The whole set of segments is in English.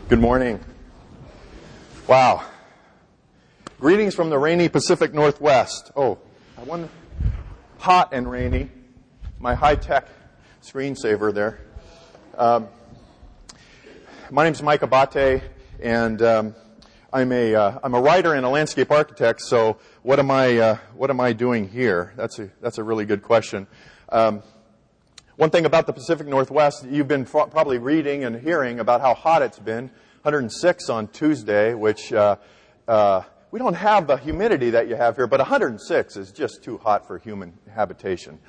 Good morning. Wow. Greetings from the rainy Pacific Northwest. Oh, I wonder, hot and rainy. My high-tech screensaver there. My name's Mike Abate, and I'm a writer and a landscape architect. So what am I doing here? That's a really good question. One thing about the Pacific Northwest, you've been probably reading and hearing about how hot it's been. 106 on Tuesday, which we don't have the humidity that you have here, but 106 is just too hot for human habitation.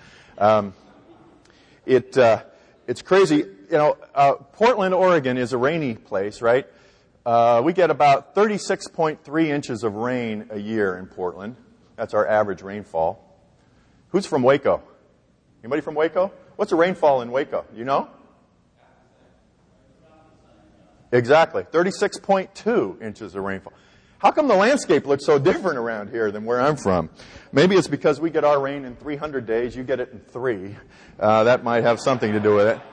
It's crazy. You know, Portland, Oregon is a rainy place, right? We get about 36.3 inches of rain a year in Portland. That's our average rainfall. Who's from Waco? Anybody from Waco? What's the rainfall in Waco? You know? Exactly. 36.2 inches of rainfall. How come the landscape looks so different around here than where I'm from? Maybe it's because we get our rain in 300 days. You get it in 3. That might have something to do with it.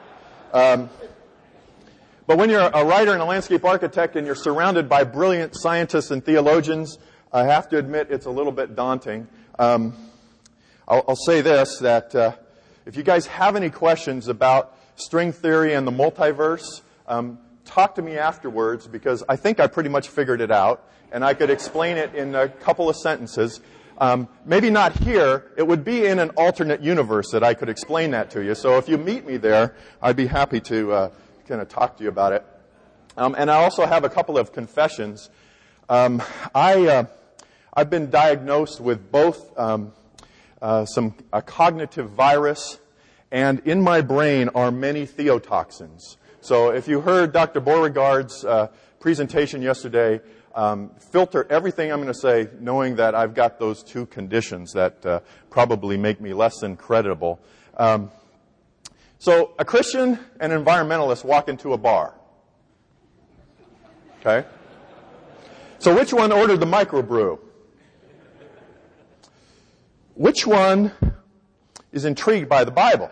But when you're a writer and a landscape architect and you're surrounded by brilliant scientists and theologians, I have to admit it's a little bit daunting. I'll say this, that if you guys have any questions about string theory and the multiverse, talk to me afterwards, because I think I pretty much figured it out, and I could explain it in a couple of sentences. Maybe not here. It would be in an alternate universe that I could explain that to you. So if you meet me there, I'd be happy to kind of talk to you about it. And I also have a couple of confessions. I've been diagnosed with both a cognitive virus, and in my brain are many theotoxins. So if you heard Dr. Beauregard's presentation yesterday, filter everything I'm going to say, knowing that I've got those two conditions that probably make me less than credible. So a Christian and an environmentalist walk into a bar. Okay? So which one ordered the microbrew? Which one is intrigued by the Bible?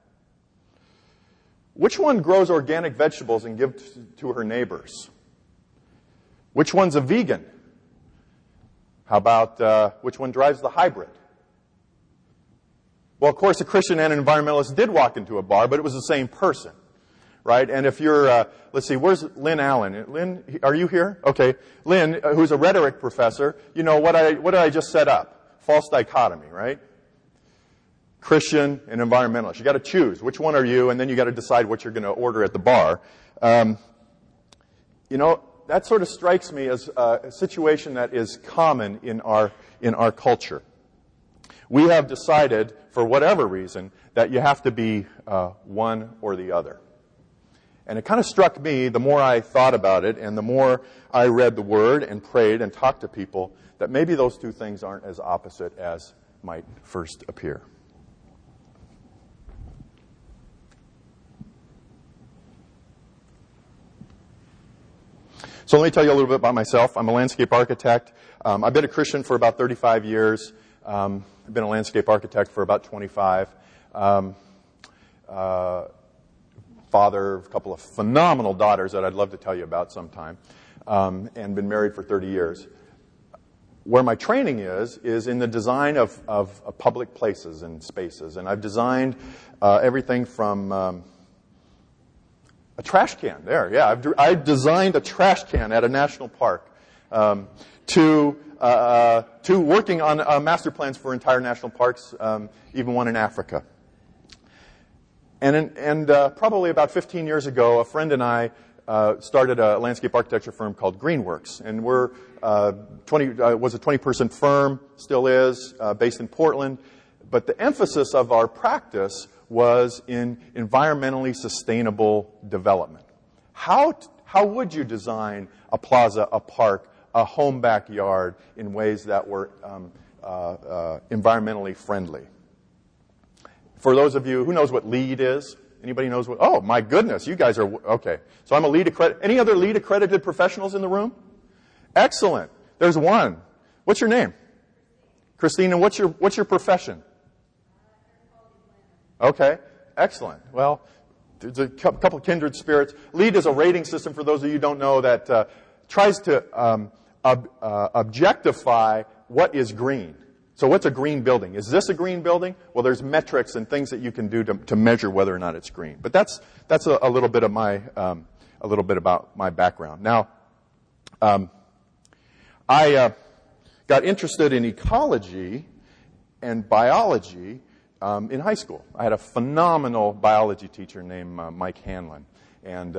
Which one grows organic vegetables and gives to her neighbors? Which one's a vegan? How about which one drives the hybrid? Well, of course, a Christian and an environmentalist did walk into a bar, but it was the same person, right? And if you're, let's see, where's Lynn Allen? Lynn, are you here? Okay. Lynn, who's a rhetoric professor, you know, what did I just set up? False dichotomy, right? Christian and environmentalist. You got to choose. Which one are you? And then you got to decide what you're going to order at the bar. You know, that sort of strikes me as a situation that is common in our culture. We have decided, for whatever reason, that you have to be one or the other. And it kind of struck me, the more I thought about it, and the more I read the Word and prayed and talked to people, that maybe those two things aren't as opposite as might first appear. So let me tell you a little bit about myself. I'm a landscape architect. I've been a Christian for about 35 years. I've been a landscape architect for about 25. Father of a couple of phenomenal daughters that I'd love to tell you about sometime. And been married for 30 years. Where my training is in the design of public places and spaces. And I've designed everything from a trash can. There, yeah. I've designed a trash can at a national park, to working on master plans for entire national parks, even one in Africa. And probably about 15 years ago, a friend and I started a landscape architecture firm called Greenworks, and we're was a 20-person firm, still is, based in Portland. But the emphasis of our practice was in environmentally sustainable development. How would you design a plaza, a park, a home backyard in ways that were environmentally friendly? For those of you, who knows what LEED is? Anybody knows what? Oh, my goodness, you guys are, okay. So I'm a LEED accredited. Any other LEED accredited professionals in the room? Excellent. There's one. What's your name? Christine, and what's your profession? Okay, excellent. Well, there's a couple of kindred spirits. LEED is a rating system, for those of you who don't know, that tries to objectify what is green. So what's a green building? Is this a green building? Well, there's metrics and things that you can do to measure whether or not it's green. But that's a little bit of my a little bit about my background. Now, I got interested in ecology and biology in high school. I had a phenomenal biology teacher named Mike Hanlon, and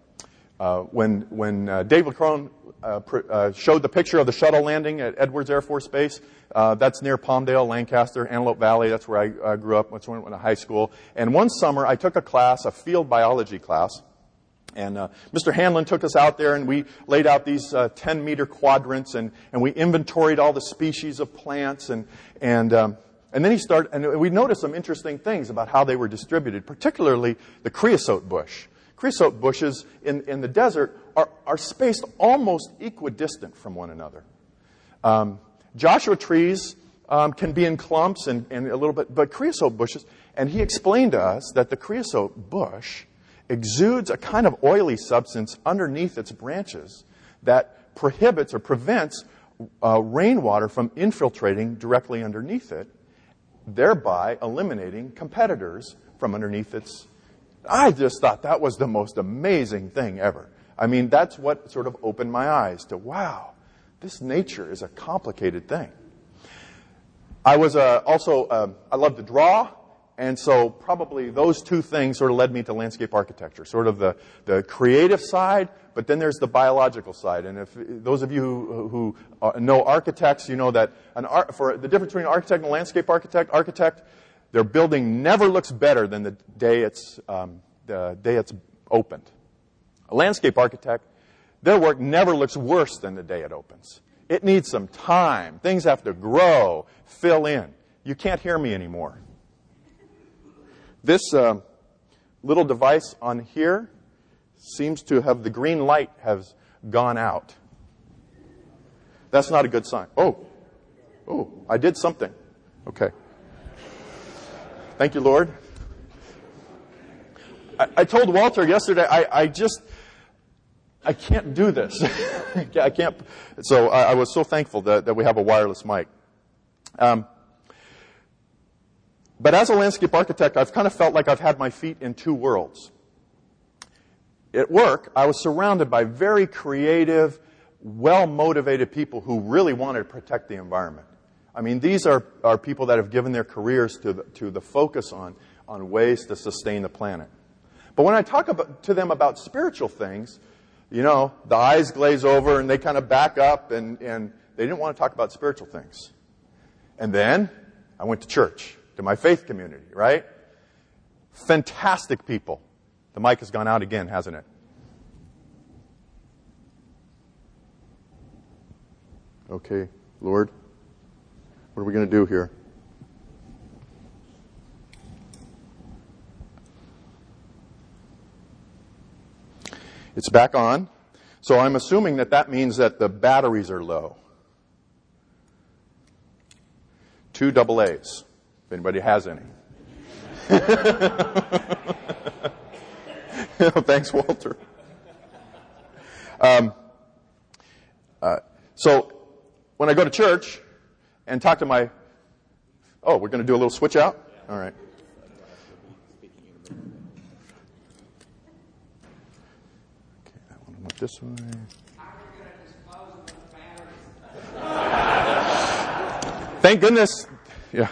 when Dave LaCrone showed the picture of the shuttle landing at Edwards Air Force Base, that's near Palmdale, Lancaster, Antelope Valley. That's where I grew up. That's when I went to high school. And one summer, I took a class, a field biology class. And Mr. Hanlon took us out there, and we laid out these 10-meter quadrants, and we inventoried all the species of plants, and then he started, and we noticed some interesting things about how they were distributed, particularly the creosote bush. Creosote bushes in the desert are spaced almost equidistant from one another. Joshua trees can be in clumps and a little bit, but creosote bushes, and he explained to us that the creosote bush exudes a kind of oily substance underneath its branches that prohibits or prevents rainwater from infiltrating directly underneath it, thereby eliminating competitors from underneath its... I just thought that was the most amazing thing ever. I mean, that's what sort of opened my eyes to, wow, this nature is a complicated thing. I was also, I love to draw. And so probably those two things sort of led me to landscape architecture, sort of the creative side, but then there's the biological side. And if those of you who know architects, you know that for the difference between an architect and a landscape architect, their building never looks better than the day it's opened. A landscape architect, their work never looks worse than the day it opens. It needs some time. Things have to grow, fill in. You can't hear me anymore. This little device on here seems to have, the green light has gone out. That's not a good sign. Oh, I did something. Okay. Thank you, Lord. I told Walter yesterday, I can't do this. I can't. So I was so thankful that we have a wireless mic. But as a landscape architect, I've kind of felt like I've had my feet in two worlds. At work, I was surrounded by very creative, well-motivated people who really wanted to protect the environment. I mean, these are people that have given their careers to the focus on ways to sustain the planet. But when I talk to them about spiritual things, you know, the eyes glaze over and they kind of back up and they didn't want to talk about spiritual things. And then I went to church, to my faith community, right? Fantastic people. The mic has gone out again, hasn't it? Okay, Lord, what are we going to do here? It's back on. So I'm assuming that means that the batteries are low. 2 AA's, if anybody has any. Thanks, Walter. So when I go to church and talk to my... Oh, we're going to do a little switch out? All right. Okay, that one went this way. Thank goodness. Yeah.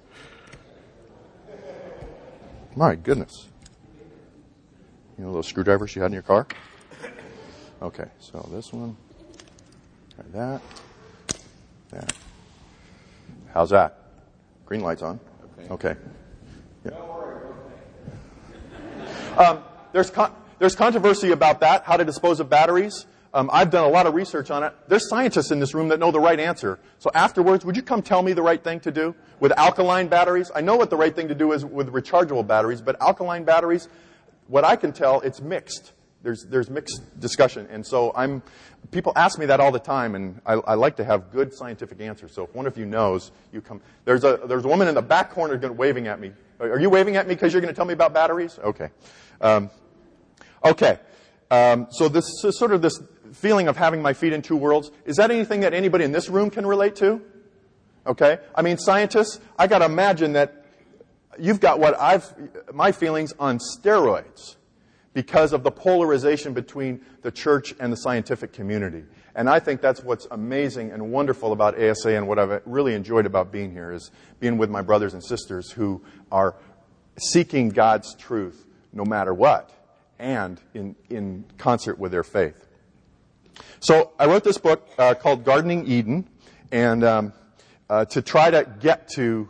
My goodness. You know those screwdrivers you had in your car? Okay, so this one. Try that. That. How's that? Green light's on. Okay. Yeah. There's controversy about that, how to dispose of batteries. I've done a lot of research on it. There's scientists in this room that know the right answer. So afterwards, would you come tell me the right thing to do? With alkaline batteries, I know what the right thing to do is with rechargeable batteries, but alkaline batteries, what I can tell, it's mixed. There's mixed discussion. And so people ask me that all the time, and I like to have good scientific answers. So if one of you knows, you come. There's a woman in the back corner waving at me. Are you waving at me because you're going to tell me about batteries? Okay. So this is sort of this feeling of having my feet in two worlds. Is that anything that anybody in this room can relate to? Okay. I mean, scientists, I got to imagine that you've got my feelings on steroids because of the polarization between the church and the scientific community. And I think that's what's amazing and wonderful about ASA, and what I've really enjoyed about being here is being with my brothers and sisters who are seeking God's truth no matter what, and in concert with their faith. So I wrote this book called Gardening Eden, and to try to get to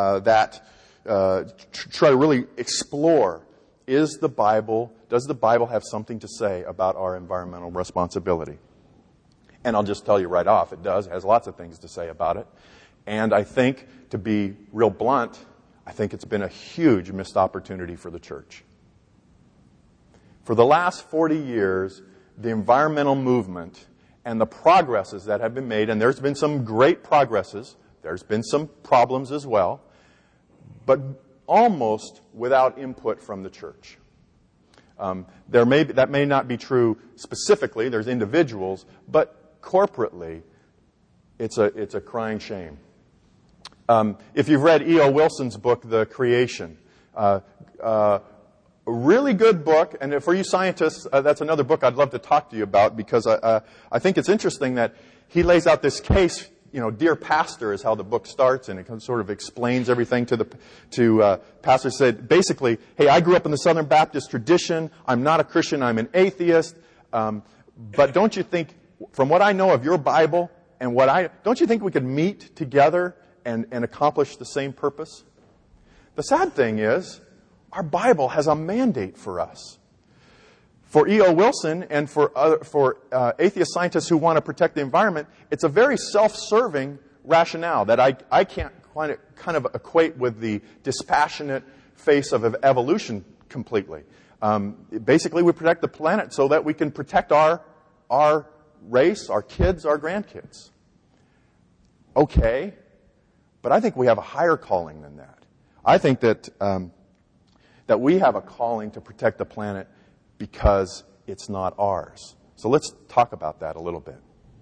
try to really explore, does the Bible have something to say about our environmental responsibility? And I'll just tell you right off, it does. It has lots of things to say about it. And I think, to be real blunt, I think it's been a huge missed opportunity for the church. For the last 40 years, the environmental movement and the progresses that have been made, and there's been some great progresses, there's been some problems as well, but almost without input from the church. That may not be true specifically, there's individuals, but corporately, it's a crying shame. If you've read E.O. Wilson's book, The Creation, a really good book, and for you scientists, that's another book I'd love to talk to you about, because I think it's interesting that he lays out this case. Dear Pastor is how the book starts, and it sort of explains everything to Pastor. Said basically, hey, I grew up in the Southern Baptist tradition. I'm not a Christian. I'm an atheist. But don't you think, from what I know of your Bible and don't you think we could meet together and accomplish the same purpose? The sad thing is, our Bible has a mandate for us. For E.O. Wilson and for atheist scientists who want to protect the environment, it's a very self-serving rationale that I can't kind of equate with the dispassionate face of evolution completely. Basically, we protect the planet so that we can protect our race, our kids, our grandkids. Okay, but I think we have a higher calling than that. I think that we have a calling to protect the planet because it's not ours. So let's talk about that a little bit.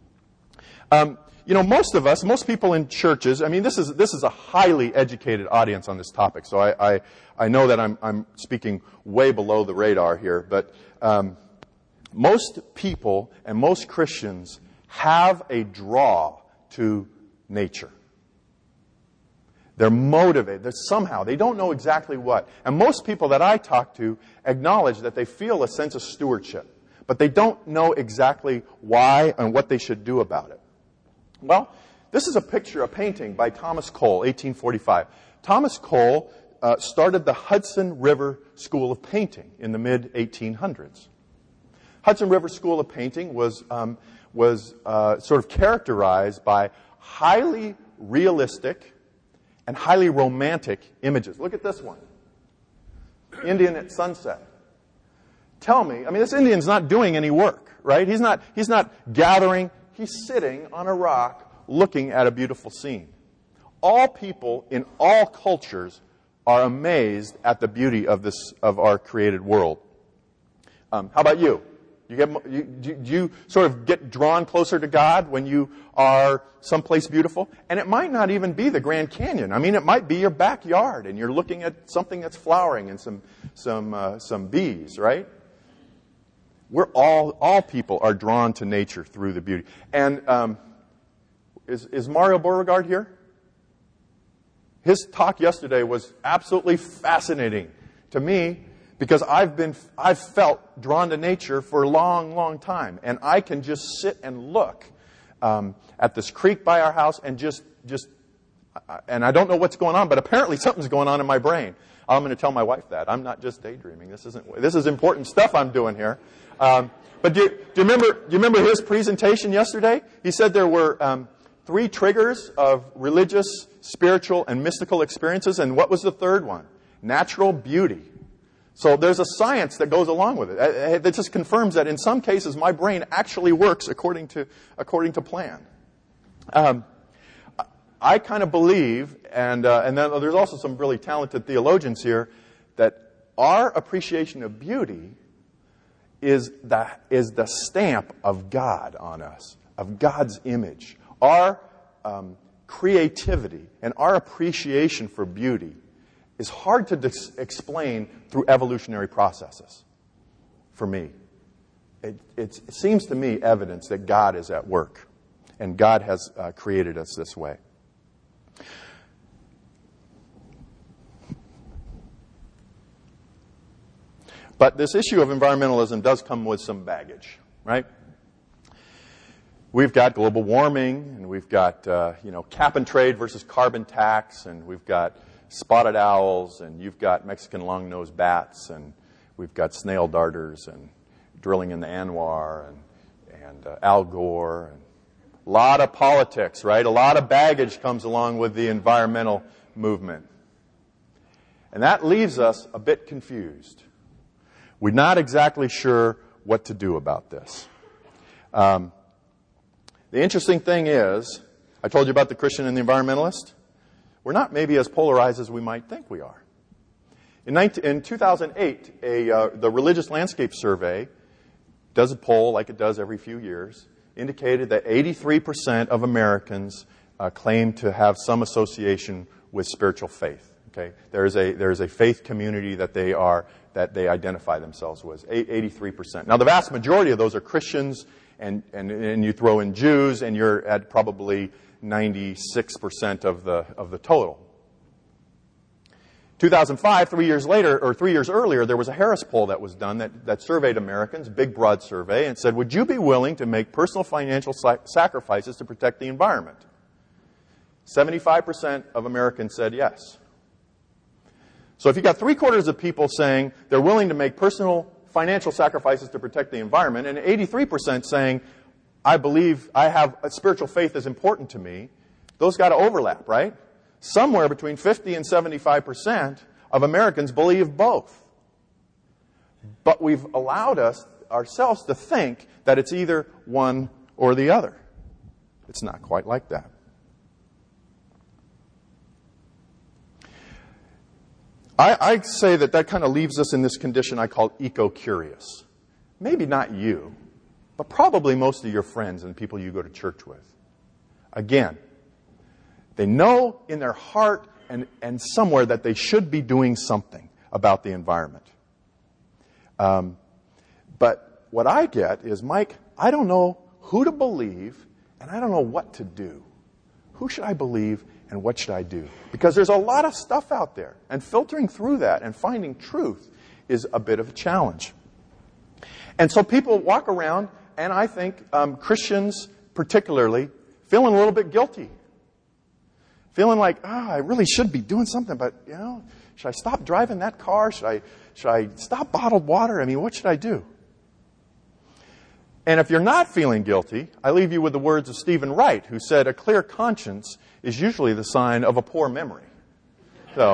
Most people in churches, I mean, this is a highly educated audience on this topic, so I know that I'm speaking way below the radar here, but most people and most Christians have a draw to nature. They're motivated. They don't know exactly what. And most people that I talk to acknowledge that they feel a sense of stewardship, but they don't know exactly why and what they should do about it. Well, this is a painting by Thomas Cole, 1845. Thomas Cole started the Hudson River School of Painting in the mid-1800s. Hudson River School of Painting was sort of characterized by highly realistic and highly romantic images. Look at this one. Indian at sunset. Tell me, this Indian's not doing any work, right? He's not gathering. He's sitting on a rock looking at a beautiful scene. All people in all cultures are amazed at the beauty of our created world. How about you? Do you sort of get drawn closer to God when you are someplace beautiful? And it might not even be the Grand Canyon. It might be your backyard, and you're looking at something that's flowering and some bees, right? All people are drawn to nature through the beauty. And is Mario Beauregard here? His talk yesterday was absolutely fascinating to me, because I've felt drawn to nature for a long, long time. And I can just sit and look at this creek by our house and and I don't know what's going on, but apparently something's going on in my brain. I'm going to tell my wife that. I'm not just daydreaming. This is important stuff I'm doing here. But do you remember his presentation yesterday? He said there were 3 triggers of religious, spiritual, and mystical experiences. And what was the third one? Natural beauty. So there's a science that goes along with it. That just confirms that in some cases my brain actually works according to plan. I kind of believe, and then there's also some really talented theologians here, that our appreciation of beauty is the stamp of God on us, of God's image. Our creativity and our appreciation for beauty is hard to explain through evolutionary processes, for me. It seems to me evidence that God is at work, and God has created us this way. But this issue of environmentalism does come with some baggage, right? We've got global warming, and we've got cap and trade versus carbon tax, and we've got spotted owls, and you've got Mexican long-nosed bats, and we've got snail darters, and drilling in the Anwar, and Al Gore, and a lot of politics, right? A lot of baggage comes along with the environmental movement. And that leaves us a bit confused. We're not exactly sure what to do about this. The interesting thing is, I told you about the Christian and the environmentalist. We're not maybe as polarized as we might think we are. In 2008, the Religious Landscape Survey does a poll like it does every few years, indicated that 83% of Americans claim to have some association with spiritual faith. Okay, there is a faith community that they identify themselves with. 83%. Now, the vast majority of those are Christians, and you throw in Jews, and you're at probably 96% of the total. 2005, 3 years earlier, there was a Harris poll that was done that surveyed Americans, big broad survey, and said, would you be willing to make personal financial sacrifices to protect the environment? 75% of Americans said yes. So if you've got 3/4 of people saying they're willing to make personal financial sacrifices to protect the environment, and 83% saying, I believe I have a spiritual faith is important to me, those got to overlap, right? Somewhere between 50 and 75% of Americans believe both. But we've allowed ourselves to think that it's either one or the other. It's not quite like that. I say that kind of leaves us in this condition I call eco-curious. Maybe not you, but probably most of your friends and people you go to church with. Again, they know in their heart and somewhere that they should be doing something about the environment. But what I get is, Mike, I don't know who to believe, and I don't know what to do. Who should I believe, and what should I do? Because there's a lot of stuff out there, and filtering through that and finding truth is a bit of a challenge. And so people walk around, and I think Christians particularly, feeling a little bit guilty. Feeling like, I really should be doing something, but, should I stop driving that car? Should I stop bottled water? I mean, what should I do? And if you're not feeling guilty, I leave you with the words of Stephen Wright, who said, a clear conscience is usually the sign of a poor memory. So,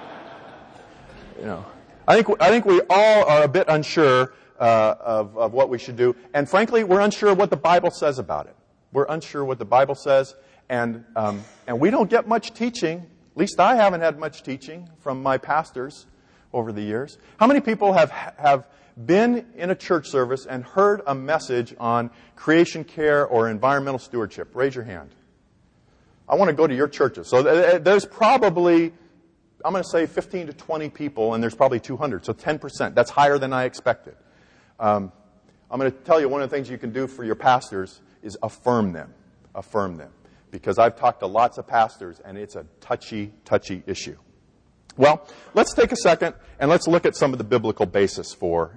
I think we all are a bit unsure of what we should do. And frankly, we're unsure what the Bible says about it. We're unsure what the Bible says. And we don't get much teaching. At least I haven't had much teaching from my pastors over the years. How many people have been in a church service and heard a message on creation care or environmental stewardship? Raise your hand. I want to go to your churches. So there's probably, I'm going to say 15 to 20 people, and there's probably 200. So 10%. That's higher than I expected. I'm going to tell you one of the things you can do for your pastors is affirm them. Affirm them. Because I've talked to lots of pastors, and it's a touchy issue. Well, let's take a second, and let's look at some of the biblical basis for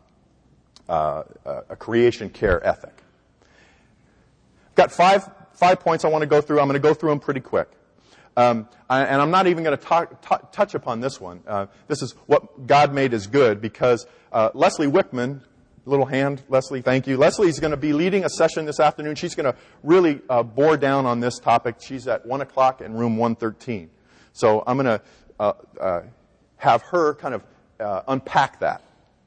a creation care ethic. I've got five points I want to go through. I'm going to go through them pretty quick. And I'm not even going to touch upon this one. This is what God made is good, because Leslie Wickman, little hand, Leslie, thank you. Leslie is going to be leading a session this afternoon. She's going to really bore down on this topic. She's at 1 o'clock in room 113. So I'm going to have her kind of unpack that.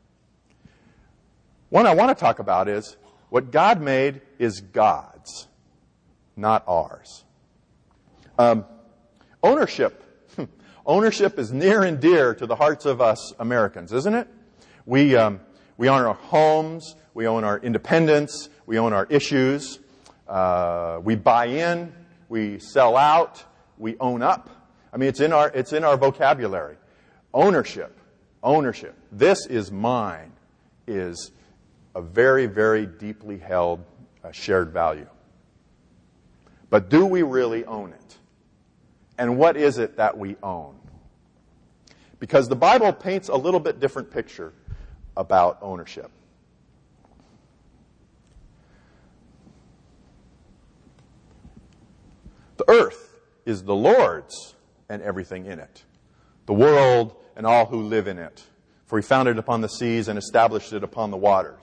One I want to talk about is what God made is God's, not ours. Ownership. Ownership is near and dear to the hearts of us Americans, isn't it? We own our homes. We own our independence. We own our issues. We buy in. We sell out. We own up. I mean, it's in our vocabulary. Ownership. This is mine is a very, very deeply held shared value. But do we really own it? And what is it that we own? Because the Bible paints a little bit different picture about ownership. The earth is the Lord's and everything in it, the world and all who live in it. For he founded it upon the seas and established it upon the waters.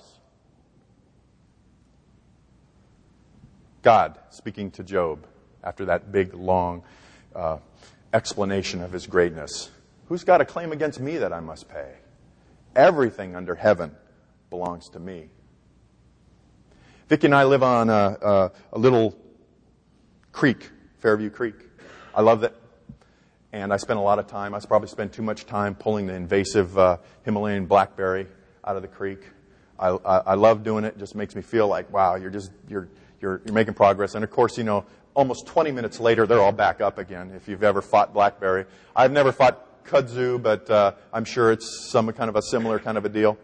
God speaking to Job after that big, long explanation of his greatness. Who's got a claim against me that I must pay? Everything under heaven belongs to me. Vicki and I live on a little creek, Fairview Creek. I love it. And I spend a lot of time, I probably spend too much time pulling the invasive Himalayan blackberry out of the creek. I love doing it. It just makes me feel like, wow, you're making progress. And of course, almost 20 minutes later, they're all back up again, if you've ever fought blackberry. I've never fought kudzu, but I'm sure it's some kind of a similar kind of a deal.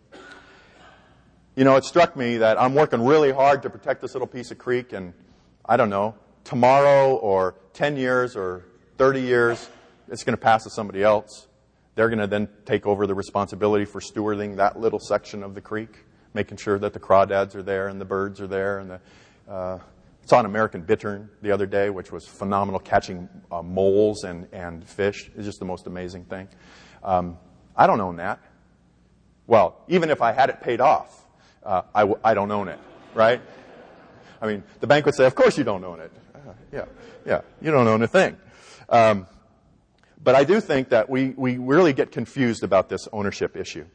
It struck me that I'm working really hard to protect this little piece of creek, and I don't know, tomorrow or 10 years or 30 years, it's going to pass to somebody else. They're going to then take over the responsibility for stewarding that little section of the creek, making sure that the crawdads are there and the birds are there. And saw an American bittern the other day, which was phenomenal, catching moles and fish. It's just the most amazing thing. I don't own that. Well, even if I had it paid off, I don't own it, right? I mean, the bank would say, of course you don't own it. Yeah, you don't own a thing. But I do think that we really get confused about this ownership issue.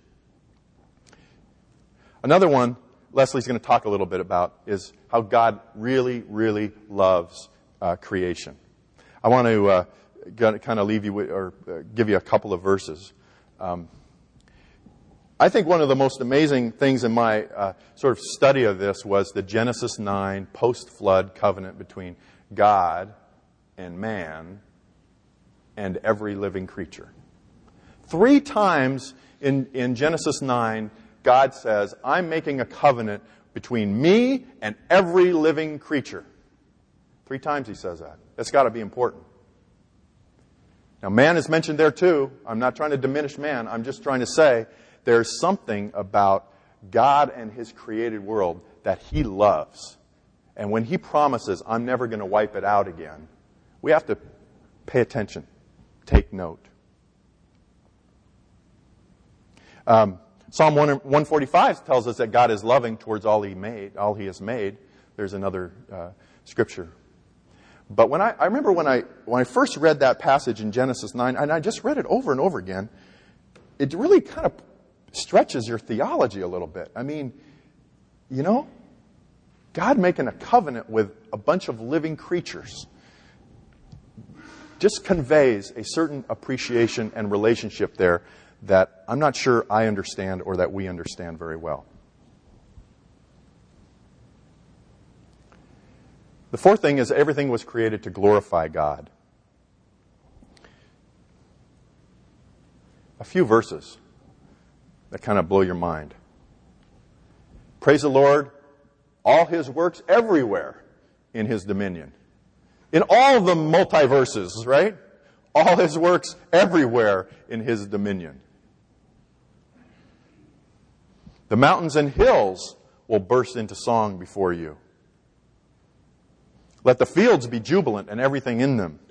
Another one Leslie's going to talk a little bit about is how God really, really loves creation. I want to kind of leave you with, or give you a couple of verses. I think one of the most amazing things in my sort of study of this was the Genesis 9 post-flood covenant between God and man and every living creature. 3 times in Genesis 9, God says, I'm making a covenant between me and every living creature. 3 times he says that. That's got to be important. Now, man is mentioned there too. I'm not trying to diminish man. I'm just trying to say there's something about God and his created world that he loves. And when he promises, I'm never going to wipe it out again, we have to pay attention, take note. Psalm 145 tells us that God is loving towards all he has made. There's another scripture. But I remember when I first read that passage in Genesis 9, and I just read it over and over again, it really kind of stretches your theology a little bit. I mean, God making a covenant with a bunch of living creatures just conveys a certain appreciation and relationship there that I'm not sure I understand or that we understand very well. The fourth thing is everything was created to glorify God. A few verses that kind of blow your mind. Praise the Lord, all his works everywhere in his dominion. In all the multiverses, right? All his works everywhere in his dominion. The mountains and hills will burst into song before you. Let the fields be jubilant and everything in them.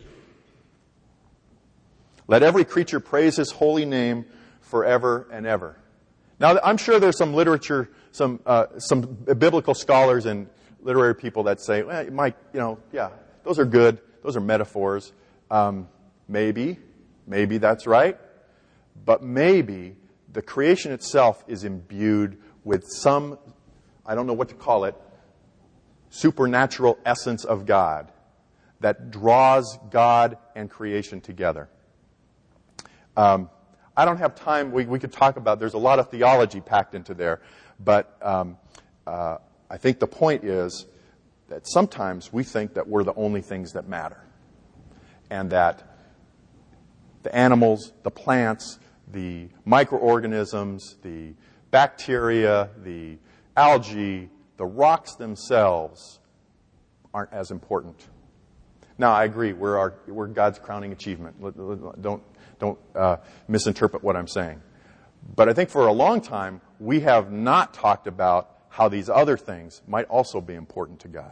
Let every creature praise his holy name forever and ever. Now, I'm sure there's some literature, some biblical scholars and literary people that say, well, Mike, those are good. Those are metaphors. Maybe that's right. But maybe the creation itself is imbued with some, I don't know what to call it, supernatural essence of God that draws God and creation together. I don't have time. We could talk about, there's a lot of theology packed into there. But I think the point is that sometimes we think that we're the only things that matter. And that the animals, the plants, the microorganisms, the bacteria, the algae, the rocks themselves aren't as important. Now, I agree, we're God's crowning achievement. Don't misinterpret what I'm saying. But I think for a long time, we have not talked about how these other things might also be important to God.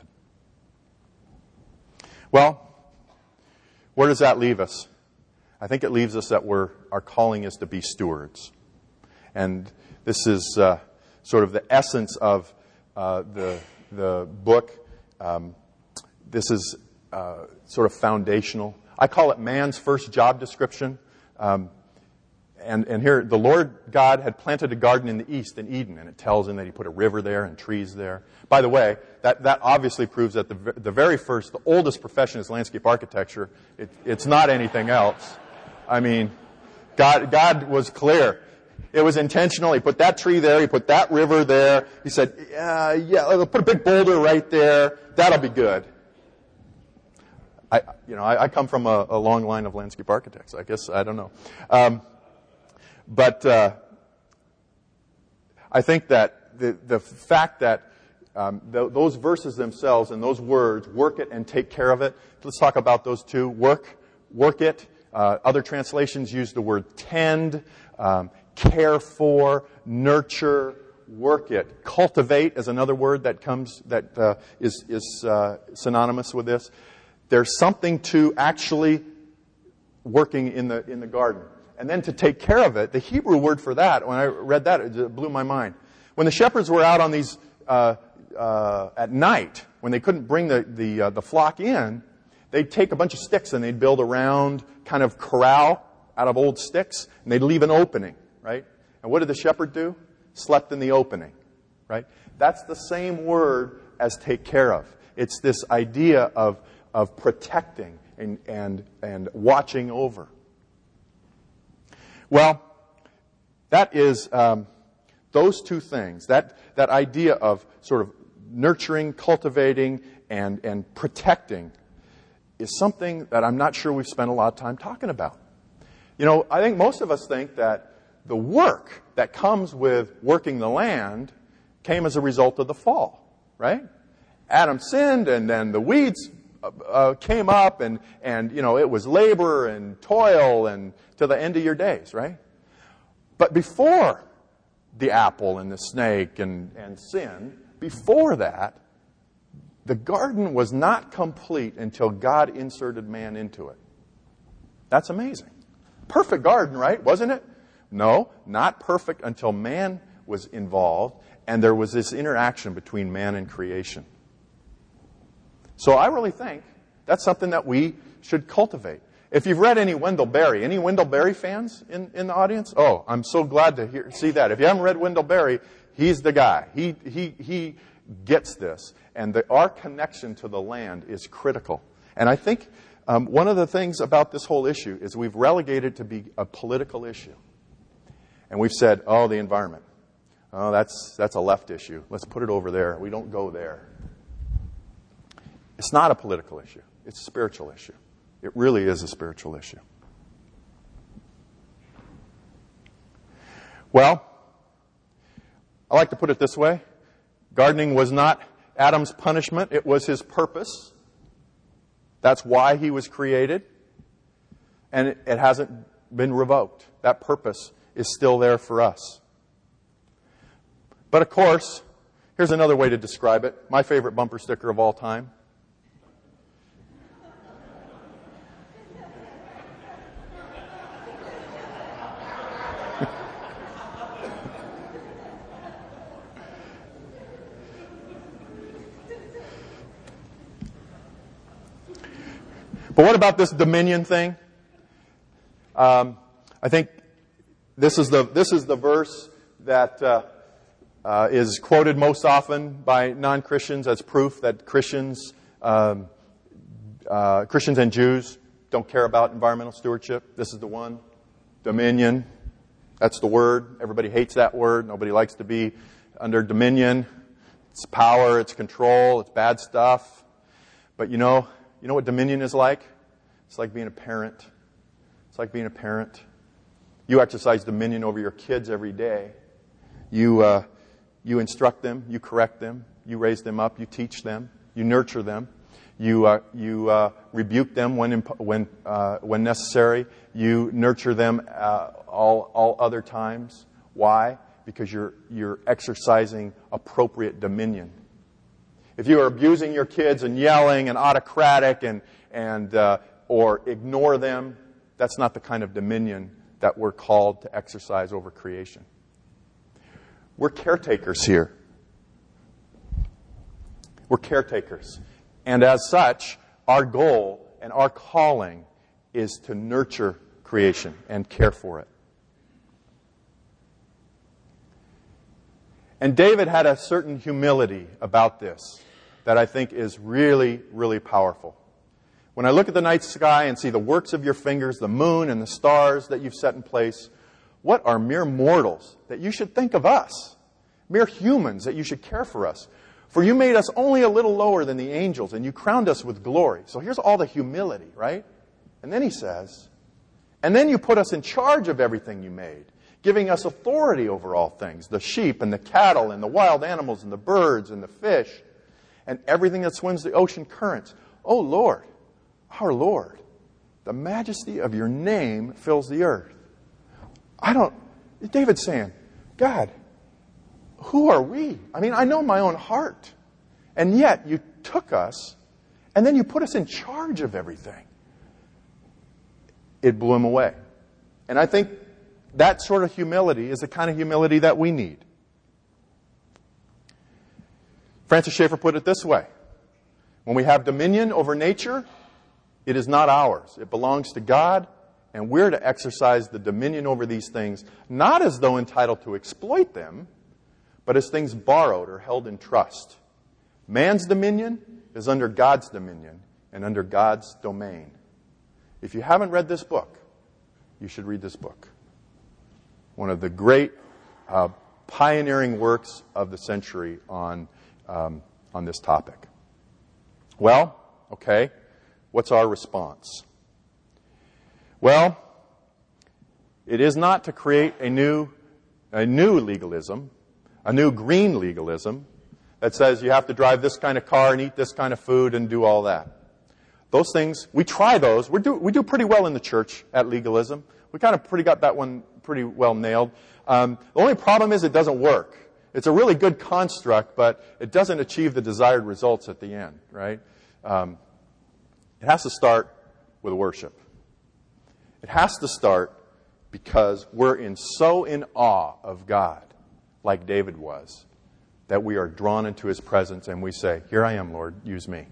Well, where does that leave us? I think it leaves us that our calling is to be stewards. And this is sort of the essence of the book. This is sort of foundational. I call it man's first job description. And here, the Lord God had planted a garden in the east, in Eden, and it tells him that he put a river there and trees there. By the way, that obviously proves that the very first, the oldest profession is landscape architecture. It's not anything else. I mean, God was clear. It was intentional. He put that tree there. He put that river there. He said, yeah, put a big boulder right there. That'll be good. I come from a long line of landscape architects. I guess, I don't know. But I think that the fact that those verses themselves and those words, work it and take care of it. Let's talk about those two. Work it. Other translations use the word tend, care for, nurture, work it. Cultivate is another word that is synonymous with this. There's something to actually working in the garden. And then to take care of it, the Hebrew word for that, when I read that, it blew my mind. When the shepherds were out on these at night, when they couldn't bring the flock in, they'd take a bunch of sticks and they'd build a round kind of corral out of old sticks, and they'd leave an opening, right? And what did the shepherd do? Slept in the opening, right? That's the same word as take care of. It's this idea of protecting and watching over. Well, that is those two things. That idea of sort of nurturing, cultivating, and protecting is something that I'm not sure we've spent a lot of time talking about. I think most of us think that the work that comes with working the land came as a result of the fall, right? Adam sinned, and then the weeds came up, and it was labor and toil and to the end of your days, right? But before the apple and the snake and sin, before that, the garden was not complete until God inserted man into it. That's amazing. Perfect garden, right? Wasn't it? No, not perfect until man was involved, and there was this interaction between man and creation. So I really think that's something that we should cultivate. If you've read any Wendell Berry fans in the audience? Oh, I'm so glad to see that. If you haven't read Wendell Berry, he's the guy. He gets this. And our connection to the land is critical. And I think one of the things about this whole issue is we've relegated to be a political issue. And we've said, the environment. Oh, that's a left issue. Let's put it over there. We don't go there. It's not a political issue. It's a spiritual issue. It really is a spiritual issue. Well, I like to put it this way. Gardening was not Adam's punishment. It was his purpose. That's why he was created. And it hasn't been revoked. That purpose is still there for us. But of course, here's another way to describe it. My favorite bumper sticker of all time. But what about this dominion thing? I think this is the verse that is quoted most often by non-Christians as proof that Christians Christians and Jews don't care about environmental stewardship. This is the one. Dominion. That's the word. Everybody hates that word. Nobody likes to be under dominion. It's power, it's control, it's bad stuff. But you know what dominion is like? It's like being a parent. It's like being a parent. You exercise dominion over your kids every day. You instruct them, you correct them, you raise them up, you teach them, you nurture them, you rebuke them when necessary. You nurture them all other times. Why? Because you're exercising appropriate dominion. If you are abusing your kids and yelling and autocratic or ignore them, that's not the kind of dominion that we're called to exercise over creation. We're caretakers here. We're caretakers. And as such, our goal and our calling is to nurture creation and care for it. And David had a certain humility about this that I think is really, really powerful. When I look at the night sky and see the works of your fingers, the moon and the stars that you've set in place, what are mere mortals that you should think of us? Mere humans that you should care for us. For you made us only a little lower than the angels, and you crowned us with glory. So here's all the humility, right? And then he says, and then you put us in charge of everything you made, giving us authority over all things, the sheep and the cattle and the wild animals and the birds and the fish and everything that swims the ocean currents. Oh Lord, our Lord, the majesty of your name fills the earth. David's saying, God, who are we? I mean, I know my own heart. And yet you took us and then you put us in charge of everything. It blew him away. And I think that sort of humility is the kind of humility that we need. Francis Schaeffer put it this way. When we have dominion over nature, it is not ours. It belongs to God, and we're to exercise the dominion over these things, not as though entitled to exploit them, but as things borrowed or held in trust. Man's dominion is under God's dominion and under God's domain. If you haven't read this book, you should read this book. One of the great pioneering works of the century on this topic. Well, okay, what's our response? Well, it is not to create a new legalism, a new green legalism that says you have to drive this kind of car and eat this kind of food and do all that. Those things, we try those. We do pretty well in the church at legalism. We kind of got that one pretty well nailed. The only problem is it doesn't work. It's a really good construct, but it doesn't achieve the desired results at the end, right? It has to start with worship. It has to start because we're so in awe of God, like David was, that we are drawn into His presence and we say, here I am, Lord, use me.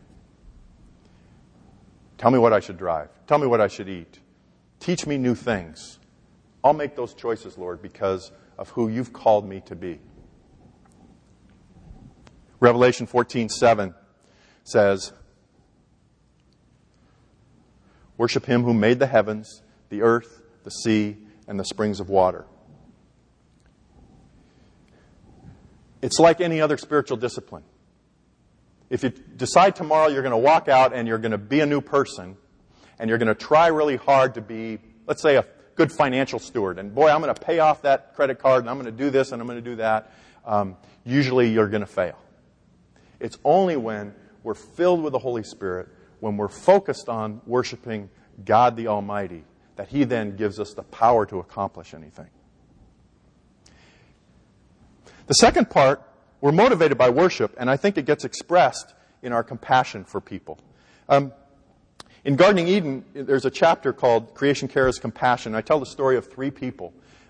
Tell me what I should drive. Tell me what I should eat. Teach me new things. I'll make those choices, Lord, because of who You've called me to be. Revelation 14:7 says, worship Him who made the heavens, the earth, the sea, and the springs of water. It's like any other spiritual discipline. If you decide tomorrow you're going to walk out and you're going to be a new person, and you're going to try really hard to be, let's say, a good financial steward, and boy, I'm going to pay off that credit card, and I'm going to do this, and I'm going to do that, usually you're going to fail. It's only when we're filled with the Holy Spirit, when we're focused on worshiping God the Almighty, that He then gives us the power to accomplish anything. The second part, we're motivated by worship, and I think it gets expressed in our compassion for people. In Gardening Eden, there's a chapter called Creation Cares Compassion. I tell the story of three people,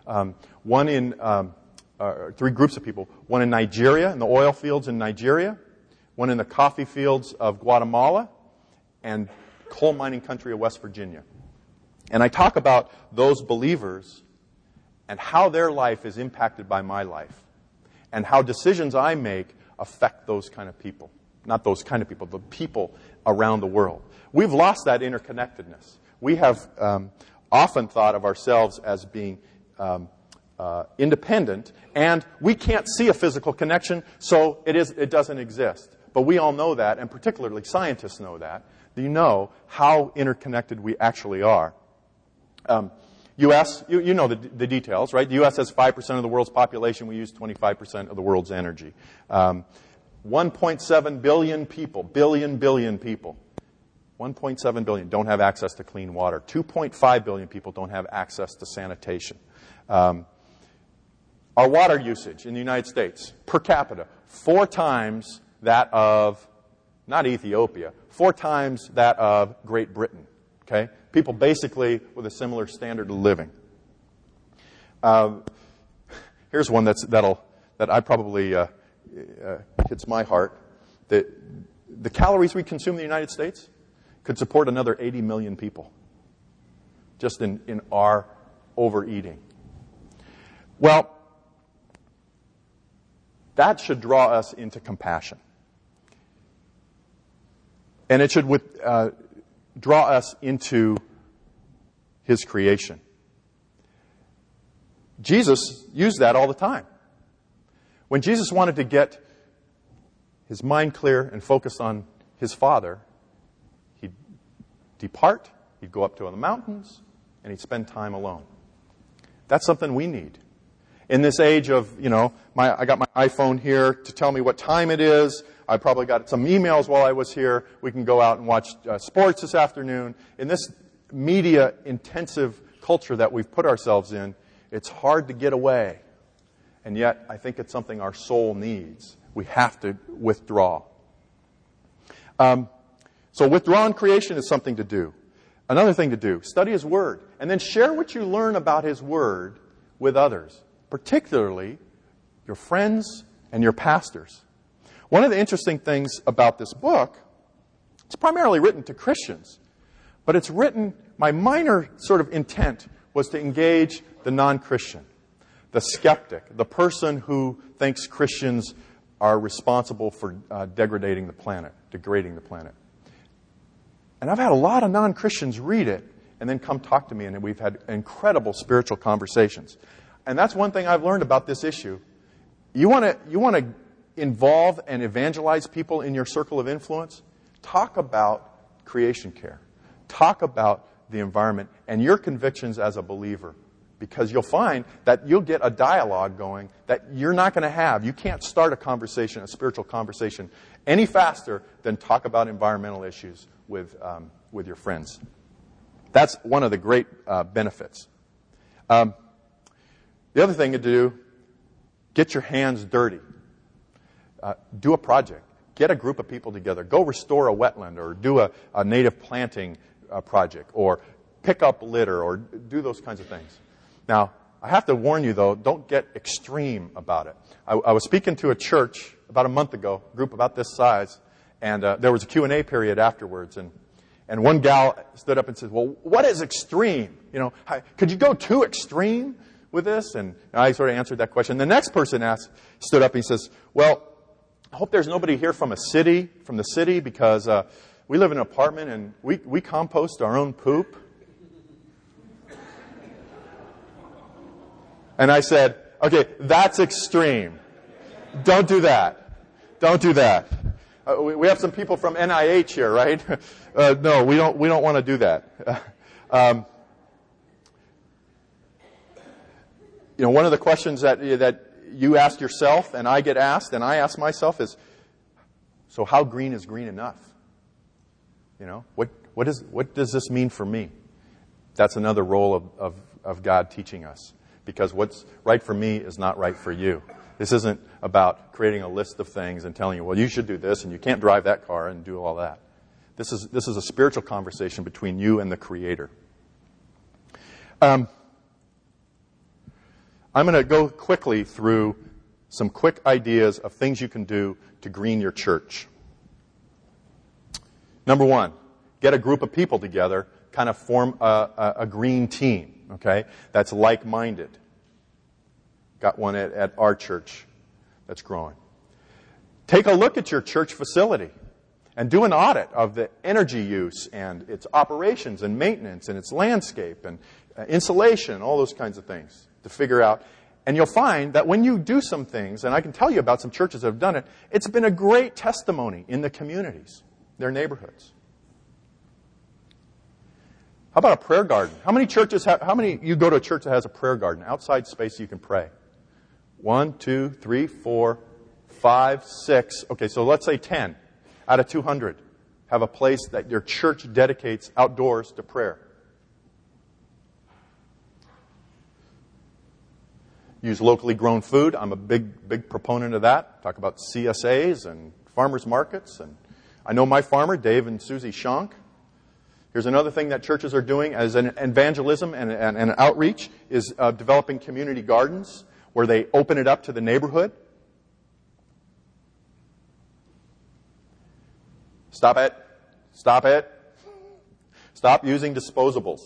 three groups of people. One in Nigeria, in the oil fields in Nigeria, one in the coffee fields of Guatemala, and coal mining country of West Virginia. And I talk about those believers and how their life is impacted by my life, and how decisions I make affect those kind of people. not those kind of people, the people around the world. We've lost that interconnectedness. We have often thought of ourselves as being independent, and we can't see a physical connection, so it doesn't exist. But we all know that, and particularly scientists know that. You know how interconnected we actually are. U.S., you know the details, right? The U.S. has 5% of the world's population. We use 25% of the world's energy. 1.7 billion people, billion people. 1.7 billion don't have access to clean water. 2.5 billion people don't have access to sanitation. Our water usage in the United States, per capita, 4 times that of, not Ethiopia, 4 times that of Great Britain. Okay? People basically with a similar standard of living. Here's one that I probably hits my heart. The calories we consume in the United States could support another 80 million people just in our overeating. Well, that should draw us into compassion. And it should draw us into His creation. Jesus used that all the time. When Jesus wanted to get His mind clear and focused on His Father, He'd depart, He'd go up to the mountains, and He'd spend time alone. That's something we need. In this age of, I got my iPhone here to tell me what time it is. I probably got some emails while I was here. We can go out and watch sports this afternoon. In this media-intensive culture that we've put ourselves in, it's hard to get away. And yet, I think it's something our soul needs. We have to withdraw. So withdrawing creation is something to do. Another thing to do, study His Word. And then share what you learn about His Word with others, particularly your friends and your pastors. One of the interesting things about this book, it's primarily written to Christians, but it's written, my minor sort of intent was to engage the non-Christian, the skeptic, the person who thinks Christians are responsible for degrading the planet. And I've had a lot of non-Christians read it and then come talk to me, and we've had incredible spiritual conversations. And that's one thing I've learned about this issue. You want to involve and evangelize people in your circle of influence? Talk about creation care. Talk about the environment and your convictions as a believer. Because you'll find that you'll get a dialogue going that you're not going to have. You can't start a conversation, a spiritual conversation, any faster than talk about environmental issues with your friends. That's one of the great benefits. The other thing to do, get your hands dirty. Do a project. Get a group of people together. Go restore a wetland or do a native planting project or pick up litter or do those kinds of things. Now, I have to warn you, though, don't get extreme about it. I was speaking to a church about a month ago, a group about this size, and there was a Q&A period afterwards. And one gal stood up and said, well, what is extreme? Could you go too extreme with this? And I sort of answered that question. The next person stood up and he says, well, I hope there's nobody here from the city, because we live in an apartment and we compost our own poop. And I said, okay, that's extreme. Don't do that. Don't do that. We have some people from NIH here, right? No, we don't want to do that. One of the questions that you ask yourself and I get asked and I ask myself is, so how green is green enough? What does this mean for me? That's another role of God teaching us. Because what's right for me is not right for you. This isn't about creating a list of things and telling you, well, you should do this and you can't drive that car and do all that. This is a spiritual conversation between you and the Creator. I'm going to go quickly through some quick ideas of things you can do to green your church. Number 1, get a group of people together, kind of form a green team. Okay, that's like-minded. Got one at our church that's growing. Take a look at your church facility and do an audit of the energy use and its operations and maintenance and its landscape and insulation, all those kinds of things to figure out. And you'll find that when you do some things, and I can tell you about some churches that have done it, it's been a great testimony in the communities, their neighborhoods. How about a prayer garden? How many you go to a church that has a prayer garden, outside space you can pray? 1, 2, 3, 4, 5, 6. Okay, so let's say 10 out of 200 have a place that your church dedicates outdoors to prayer. Use locally grown food. I'm a big proponent of that. Talk about CSAs and farmers markets. And I know my farmer, Dave and Susie Shank. Here's another thing that churches are doing as an evangelism and an outreach is developing community gardens where they open it up to the neighborhood. Stop it. Stop it. Stop using disposables.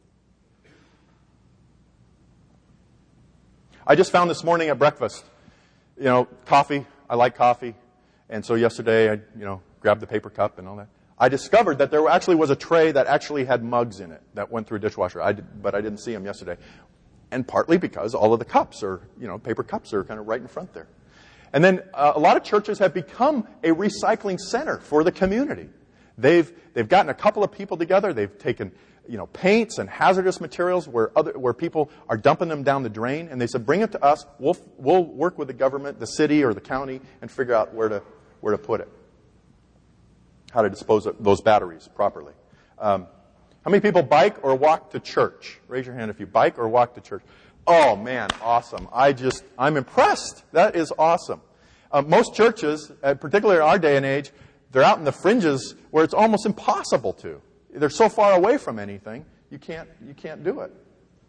I just found this morning at breakfast, coffee. I like coffee. And so yesterday I, grabbed the paper cup and all that. I discovered that there actually was a tray that actually had mugs in it that went through a dishwasher. But I didn't see them yesterday. And partly because all of the cups are, paper cups are kind of right in front there. And then a lot of churches have become a recycling center for the community. They've gotten a couple of people together. They've taken, paints and hazardous materials where people are dumping them down the drain, and they said, "Bring it to us. We'll work with the government, the city or the county, and figure out where to put it, how to dispose of those batteries properly." How many people bike or walk to church? Raise your hand if you bike or walk to church. Oh man, awesome! I'm impressed. That is awesome. Most churches, particularly in our day and age, they're out in the fringes where it's almost impossible to. They're so far away from anything, you can't do it.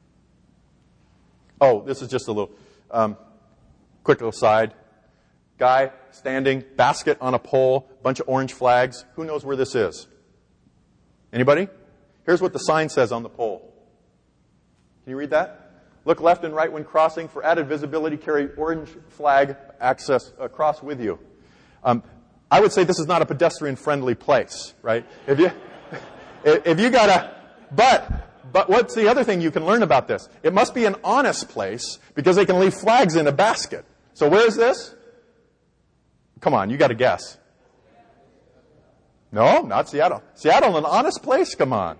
Oh, this is just a little quick little side. Guy standing, basket on a pole, bunch of orange flags. Who knows where this is? Anybody? Here's what the sign says on the pole. Can you read that? Look left and right when crossing. For added visibility, carry orange flag access across with you. I would say this is not a pedestrian-friendly place, right? If you gotta, but what's the other thing you can learn about this? It must be an honest place because they can leave flags in a basket. So where is this? Come on, you got to guess. No, not Seattle. Seattle, an honest place? Come on.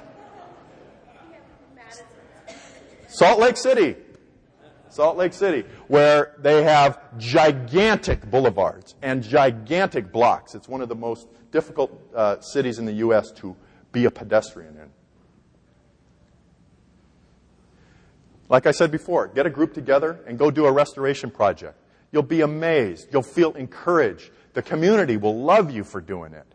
Salt Lake City. Salt Lake City, where they have gigantic boulevards and gigantic blocks. It's one of the most difficult cities in the U.S. to be a pedestrian in. Like I said before, get a group together and go do a restoration project. You'll be amazed. You'll feel encouraged. The community will love you for doing it.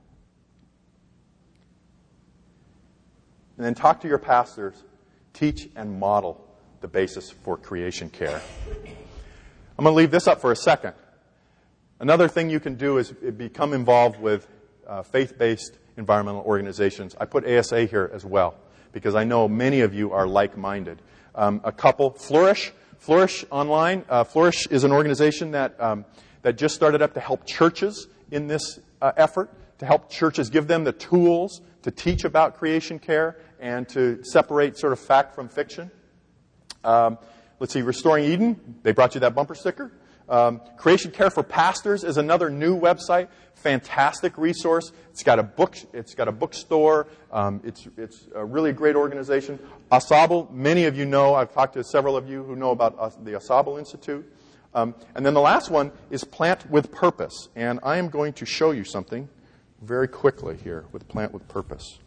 And then talk to your pastors. Teach and model the basis for creation care. I'm going to leave this up for a second. Another thing you can do is become involved with faith-based environmental organizations. I put ASA here as well because I know many of you are like-minded. A couple, Flourish Online. Flourish is an organization that just started up to help churches in this effort, to help churches give them the tools to teach about creation care and to separate sort of fact from fiction. Let's see, Restoring Eden, they brought you that bumper sticker. Creation Care for Pastors is another new website. Fantastic resource. It's got a bookstore. It's a really great organization. Asabel, many of you know. I've talked to several of you who know about the Asabel Institute. And then the last one is Plant with Purpose. And I am going to show you something very quickly here with Plant with Purpose.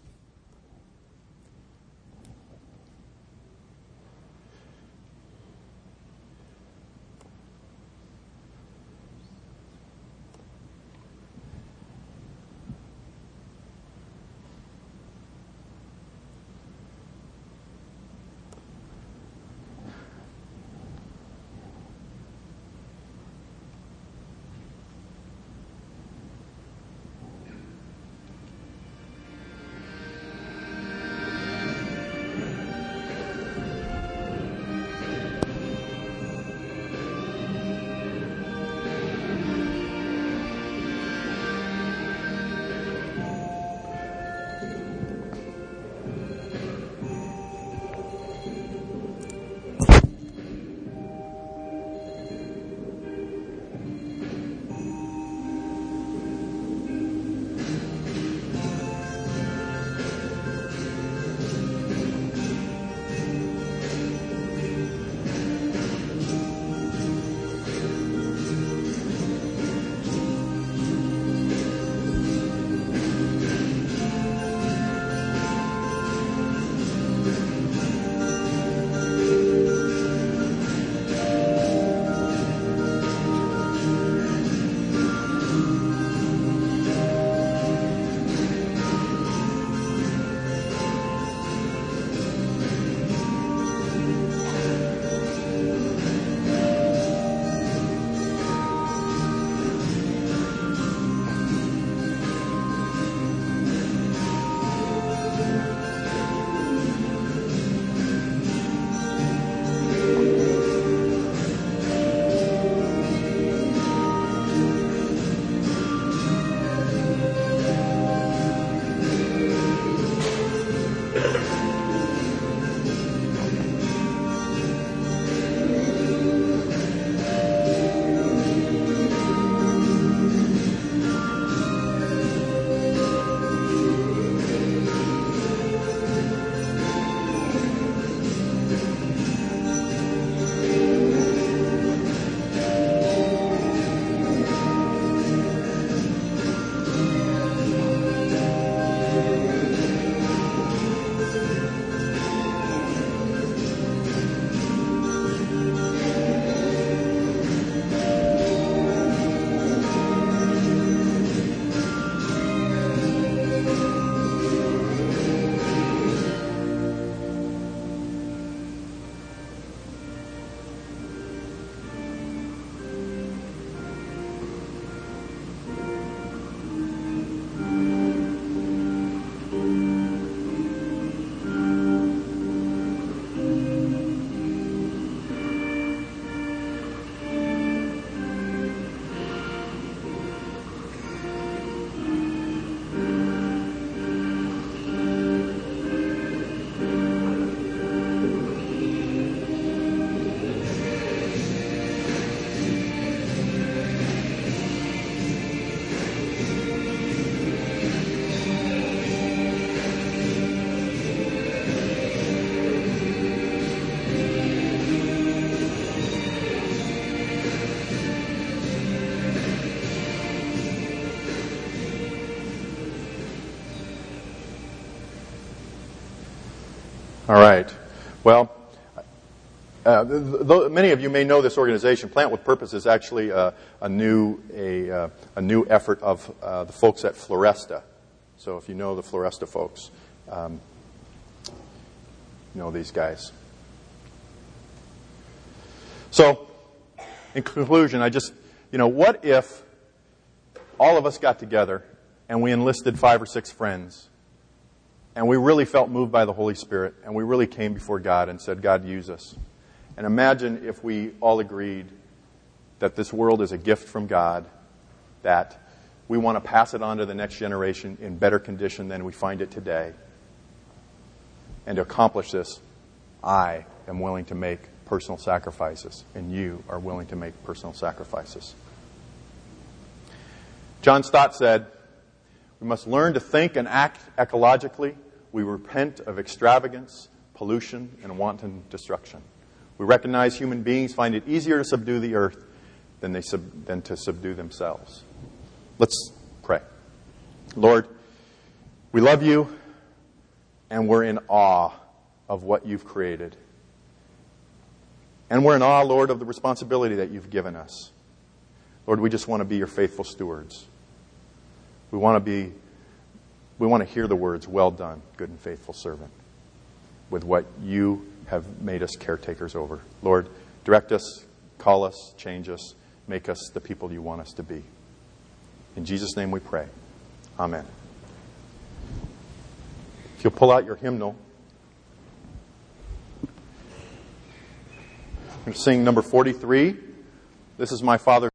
All right. Well, many of you may know this organization. Plant with Purpose is actually a new effort of the folks at Floresta. So if you know the Floresta folks, you know these guys. So, in conclusion, what if all of us got together and we enlisted 5 or 6 friends, and we really felt moved by the Holy Spirit, and we really came before God and said, God, use us. And imagine if we all agreed that this world is a gift from God, that we want to pass it on to the next generation in better condition than we find it today. And to accomplish this, I am willing to make personal sacrifices, and you are willing to make personal sacrifices. John Stott said, we must learn to think and act ecologically. We repent of extravagance, pollution, and wanton destruction. We recognize human beings find it easier to subdue the earth than to subdue themselves. Let's pray. Lord, we love you, and we're in awe of what you've created. And we're in awe, Lord, of the responsibility that you've given us. Lord, we just want to be your faithful stewards. We want to hear the words, well done, good and faithful servant, with what you have made us caretakers over. Lord, direct us, call us, change us, make us the people you want us to be. In Jesus' name we pray. Amen. If you'll pull out your hymnal, I'm going to sing number 43. This is my Father.